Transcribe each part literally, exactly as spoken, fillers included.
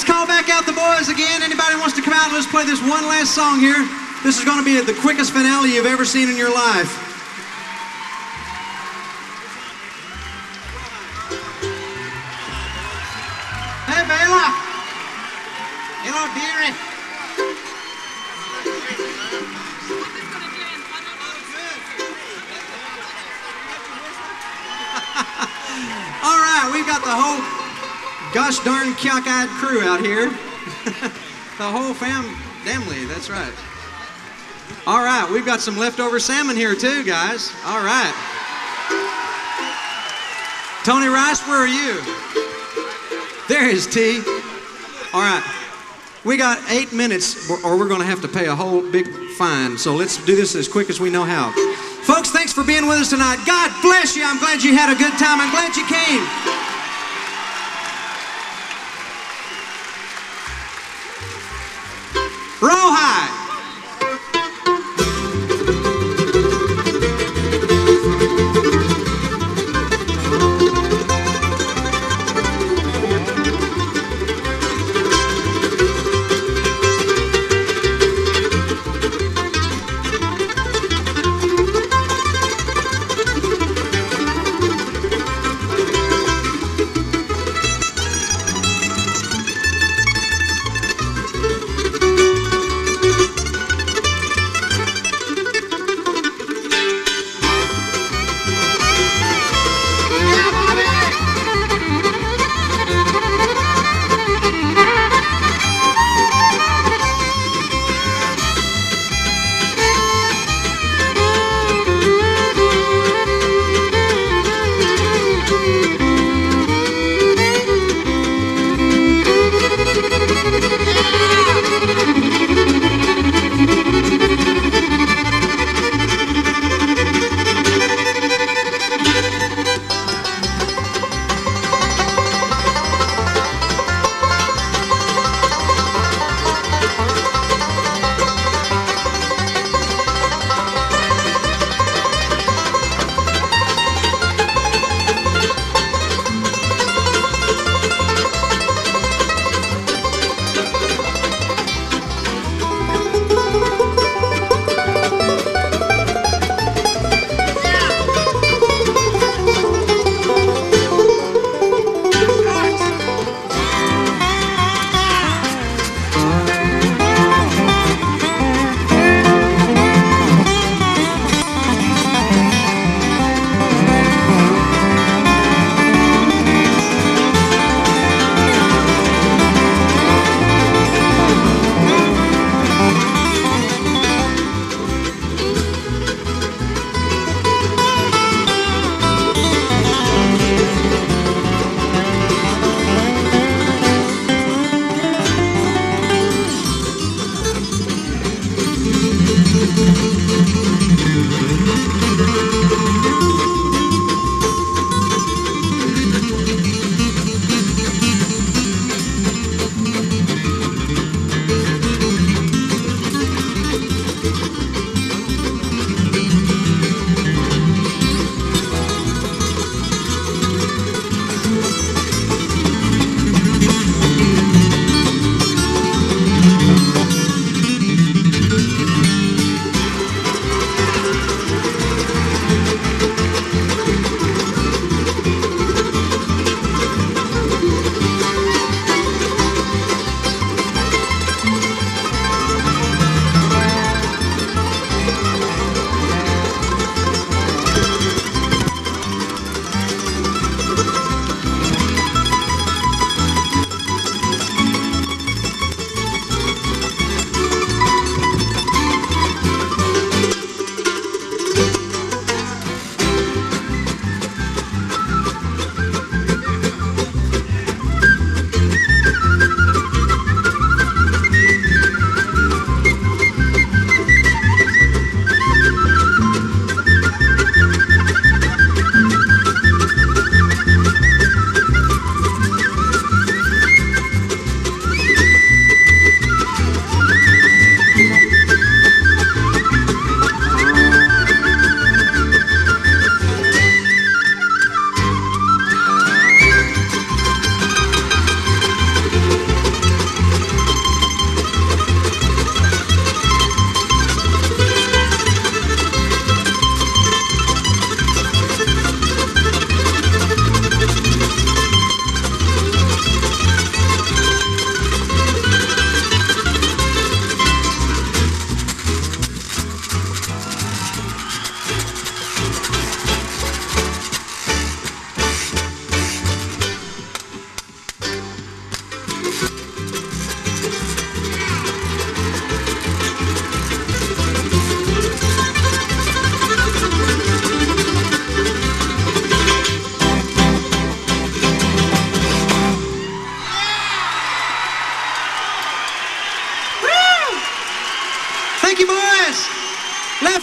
let's call back out the boys again. Anybody wants to come out, let's play this one last song here. This is going to be the quickest finale you've ever seen in your life. Hey, Bela. Hello, dearie. All right, we've got the whole gosh darn cock-eyed crew out here. The whole fam, family, that's right. All right, we've got some leftover salmon here too, guys. All right. Tony Rice, where are you? There is T. All right. We got eight minutes or we're going to have to pay a whole big fine. So let's do this as quick as we know how. Folks, thanks for being with us tonight. God bless you. I'm glad you had a good time. I'm glad you came. Rawhide.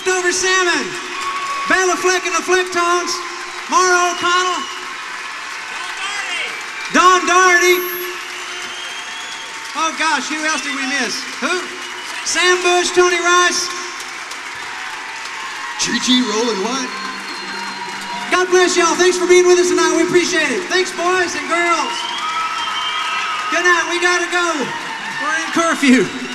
Leftover Salmon, Bella Fleck and the Flecktones, Mara O'Connell, Don Doherty. Oh gosh, who else did we miss? Who? Sam Bush, Tony Rice. Chi-Chi Roland White. God bless y'all. Thanks for being with us tonight. We appreciate it. Thanks, boys and girls. Good night. We gotta go. We're in curfew.